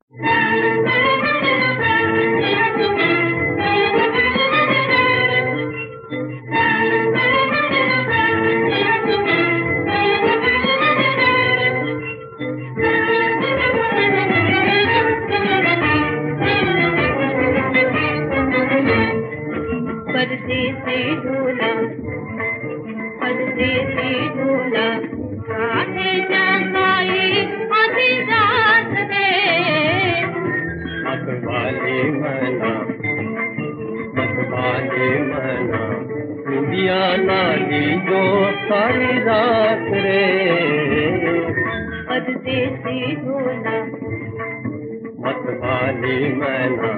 परदेसी ढोला परदेसी ढोला काहे जगाई आधी रात रे। मतवाली मना इंडिया नाली जो सारी रात रे। परदेसी ढोला मतवाली मना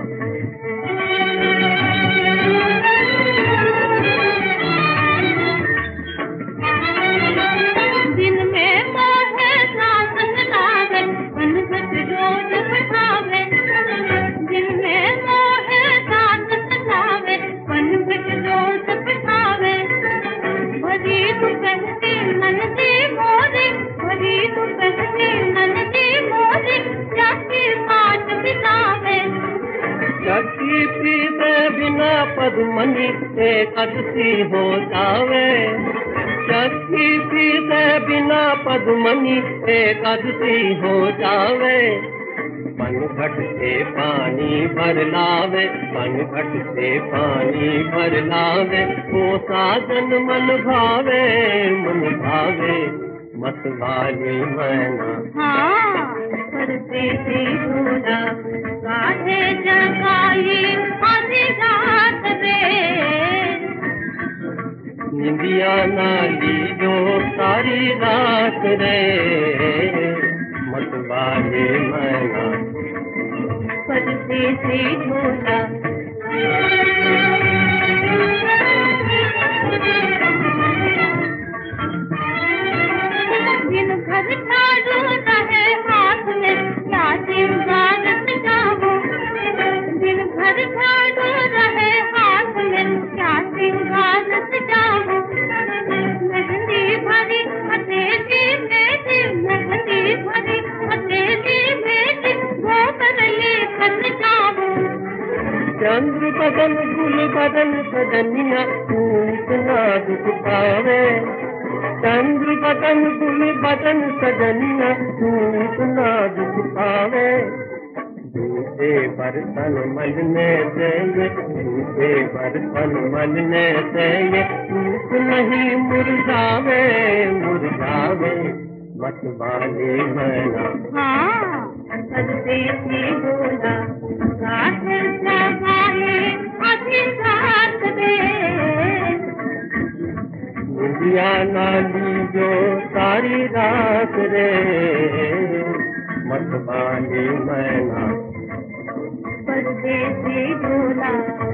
चक्की पीते बिना पद्मनी एकादशी हो जावे। चक्की पीते बिना पद्मनी एकादशी हो जावे। मन घट से पानी भर लावे, मन घट से पानी भर लावे। वो साजन मन भावे मतवाली मना। हाँ परदेसी ढोला काहे जगाई आधी रात रे। निंदिया नाली जो सारी रात रे। मतवाली मना परदेसी ढोला दिन भर झाड़ू रहे हाथ में क्या श्रृंगार सजाऊं। दिन भर झाड़ू रहे हाथ में क्या श्रृंगार सजाऊं। मेहंदी भरी हथेली मेरी, मेहंदी भरी हथेली मेरी, वो बदले कर जाऊं। चंद्र बदन गुल बदन सजनिया तू इतना दुख पावे। चंद्र बदन गुल बदन सजनिया तू इतना दुख पावे। दूसरे बर्तन मलने से ये, दूसरे बर्तन मलने से ये धूप नहीं मुरझावे मतवाली मना। हाँ परदेसी ढोला काहे जगाई आधी रात रे। इंडिया नाली जो सारी रात रे। मतवाली मना परदेसी ढोला